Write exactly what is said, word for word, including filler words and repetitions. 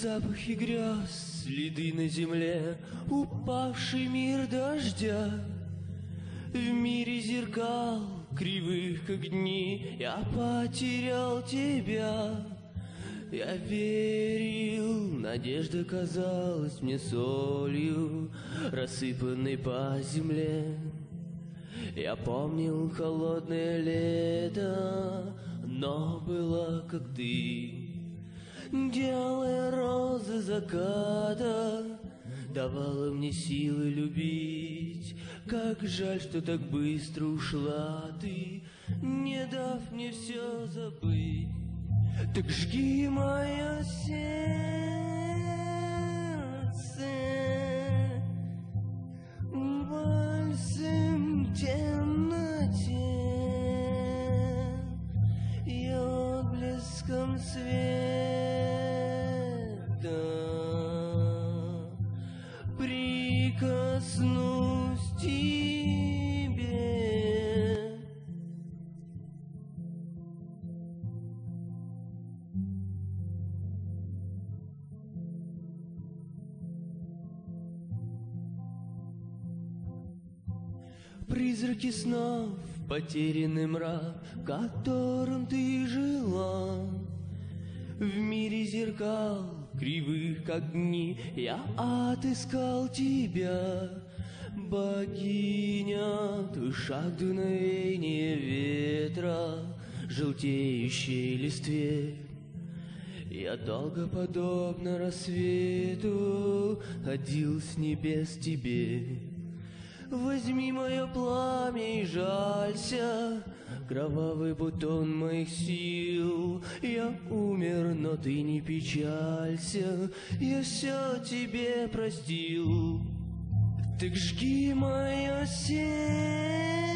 Запахи грез, следы на земле, упавший мир дождя. В мире зеркал, кривых как дни, я потерял тебя. Я верил, надежда казалась мне солью, рассыпанной по земле. Я помнил холодное лето, но была как ты. Делая розы заката давала мне силы любить. Как жаль, что так быстро ушла ты, не дав мне все забыть. Так жги мое сердце вальсом в темноте и отблеском света прикоснусь к тебе. Призраки снов, потерянный мрак, в котором ты жила. В мире зеркал, кривых как дни, я отыскал тебя. Богиня, твой шаг дуновение ветра, желтеющей листве. Я долго, подобно рассвету, ходил с небес тебе. Возьми мое пламя и жалься, кровавый бутон моих сил. Я умер, но ты не печалься, я все тебе простил. Так жги мое сердце